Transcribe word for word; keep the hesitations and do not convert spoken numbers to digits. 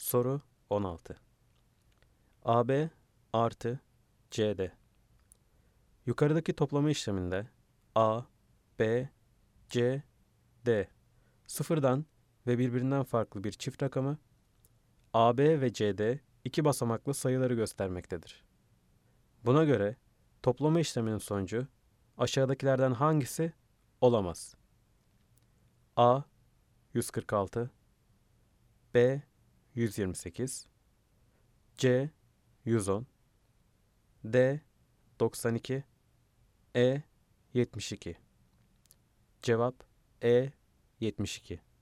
Soru on altı. A B artı C D. Yukarıdaki toplama işleminde A, B, C, D sıfırdan ve birbirinden farklı bir çift rakamı, A B ve C D iki basamaklı sayıları göstermektedir. Buna göre toplama işleminin sonucu aşağıdakilerden hangisi olamaz? A yüz kırk altı, B yüz yirmi sekiz, C yüz on, D doksan iki, E yetmiş iki. Cevap E yetmiş iki.